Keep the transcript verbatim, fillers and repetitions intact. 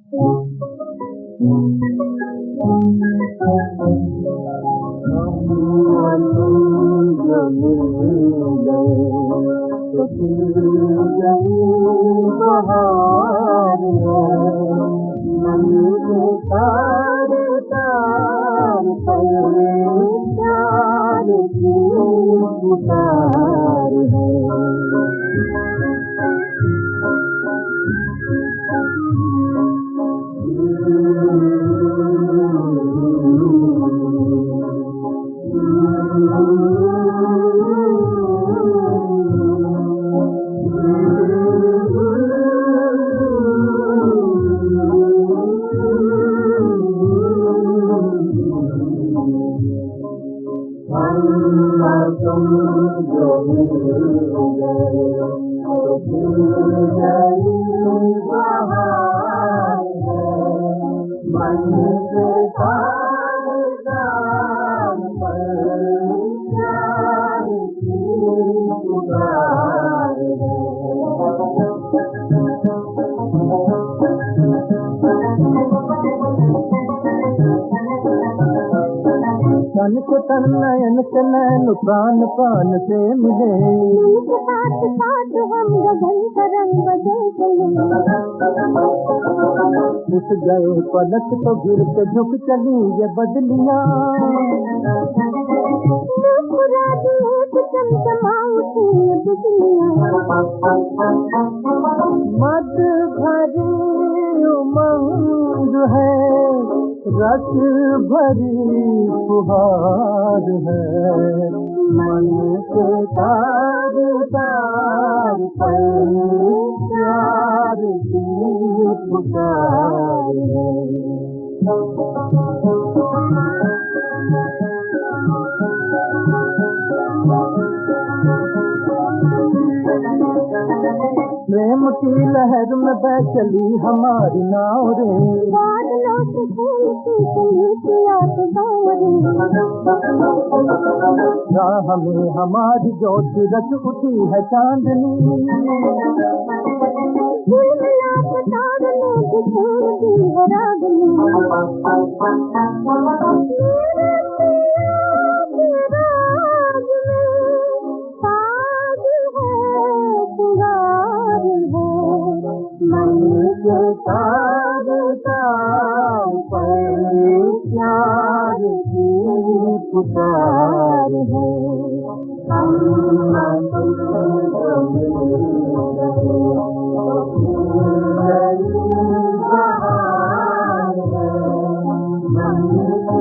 तन को तन नयन से नैन प्राण प्राण से मिले, साथ साथ हम गगन तरंग बजे चले। उठ गए पलक तो गिर के झुक चली ये बदलियां, मुस्कुरा दिए तो चमचमा उठी ये बिजलियां। मद भरी उमंग है, रस भरी फुहार है, मन के तार तार पर प्यार की पुकार है। प्रेम की लहर में बह चली हमारी नाव रे, बादलों से खेलती चली पिया के गाँव रे। राह में हमारी ज्योति रच उठी है चांदनी, झिलमिला के तार ने बिखेर दी है रागनी। मन के तार तार पर प्यार की पुकार है। हम तुम